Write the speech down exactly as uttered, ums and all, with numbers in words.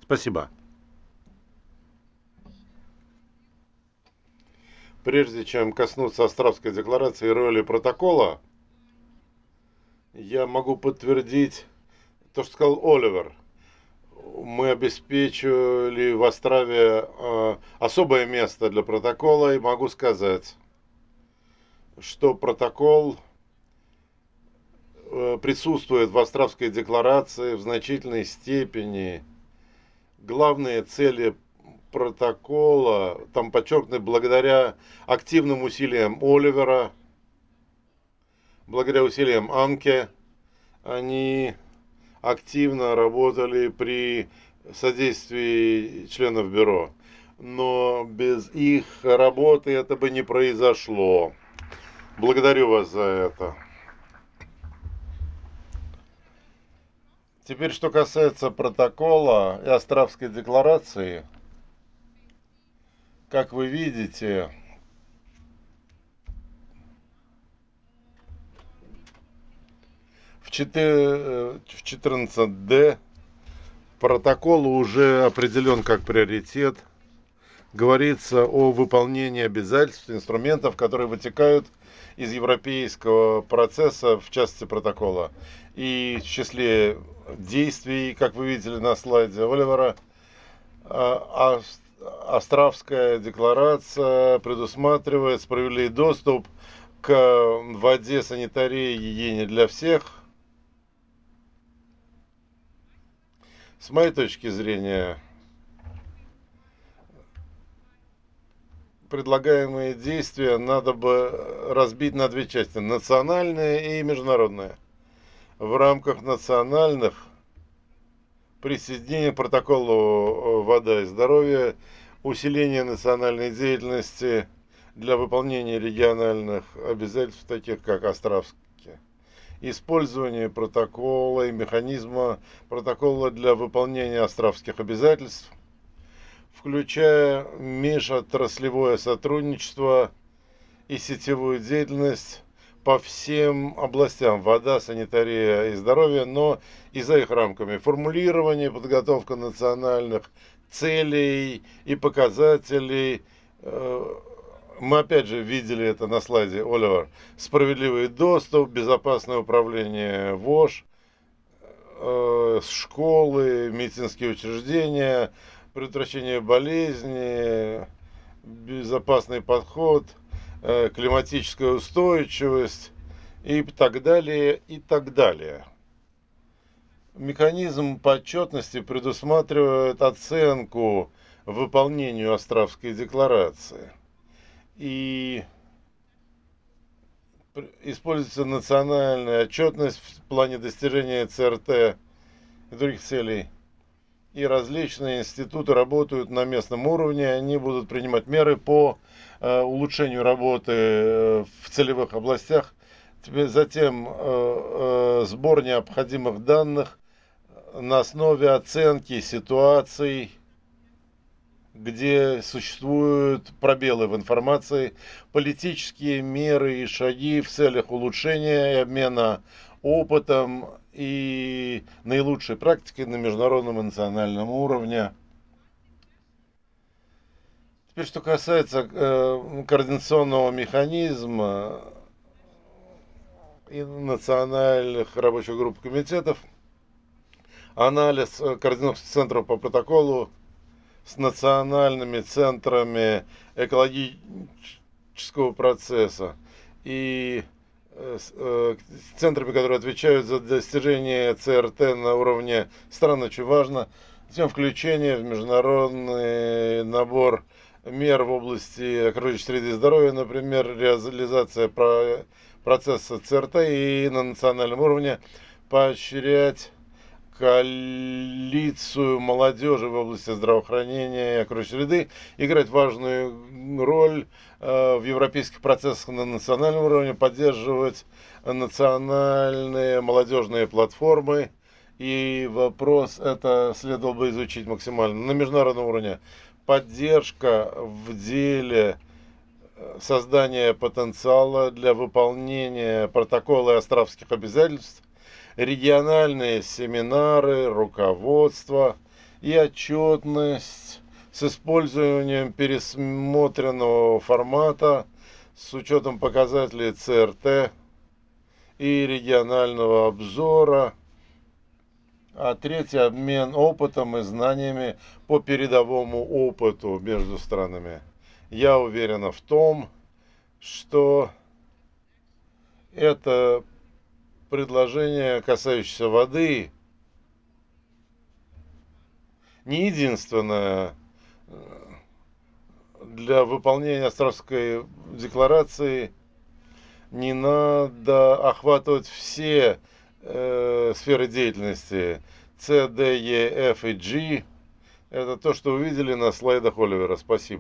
Спасибо. Прежде чем коснуться Островской декларации и роли протокола, я могу подтвердить то, что сказал Оливер. Мы обеспечили в Острове э, особое место для протокола, и могу сказать, что протокол э, присутствует в Островской декларации в значительной степени. Главные цели протокола там подчеркнуты благодаря активным усилиям Оливера, благодаря усилиям Анке. Они активно работали при содействии членов бюро. Но без их работы это бы не произошло. Благодарю вас за это. Теперь, что касается протокола и Островской декларации, как вы видите, в четырнадцать дэ протокол уже определен как приоритет. Говорится о выполнении обязательств, инструментов, которые вытекают из европейского процесса, в частности протокола. И в числе действий, как вы видели на слайде Оливера, Островская декларация предусматривает справедливый доступ к воде, санитарии и гигиене для всех. С моей точки зрения, предлагаемые действия надо бы разбить на две части: национальные и международные. В рамках национальных присоединение к протоколу «Вода и здоровье», усиление национальной деятельности для выполнения региональных обязательств, таких как Островские, использование протокола и механизма протокола для выполнения островских обязательств, включая межотраслевое сотрудничество и сетевую деятельность по всем областям: вода, санитария и здоровье, но и за их рамками. Формулирование, подготовка национальных целей и показателей. Мы опять же видели это на слайде Оливер. Справедливый доступ, безопасное управление ВОЖ, школы, медицинские учреждения, предотвращение болезней, безопасный подход, климатическая устойчивость и так далее, и так далее. Механизм подотчетности предусматривает оценку выполнению Островской декларации. И используется национальная отчетность в плане достижения цэ эр тэ и других целей. И различные институты работают на местном уровне, они будут принимать меры по э, улучшению работы э, в целевых областях. Затем э, э, сбор необходимых данных на основе оценки ситуаций, где существуют пробелы в информации, политические меры и шаги в целях улучшения и обмена опытом и наилучшей практикой на международном и национальном уровне. Теперь, что касается э, координационного механизма и национальных рабочих групп комитетов, анализ координационных центров по протоколу с национальными центрами экологического процесса и э, центрами, которые отвечают за достижение цэ эр тэ на уровне стран, очень важно. Затем включение в международный набор мер в области окружающей среды и здоровья, например, реализация процесса цэ эр тэ, и на национальном уровне поощрять коалицию молодежи в области здравоохранения и окружающей среды, играть важную роль э, в европейских процессах на национальном уровне, поддерживать национальные молодежные платформы. И вопрос это следовало бы изучить максимально. На международном уровне поддержка в деле создания потенциала для выполнения протокола и островских обязательств, региональные семинары, руководство и отчетность с использованием пересмотренного формата с учетом показателей цэ эр тэ и регионального обзора. А третий — обмен опытом и знаниями по передовому опыту между странами. Я уверена в том, что это предложение, касающееся воды, не единственное для выполнения Островской декларации. Не надо охватывать все э, сферы деятельности. С, Д, Е, Ф и G. Это то, что вы видели на слайдах Оливера. Спасибо.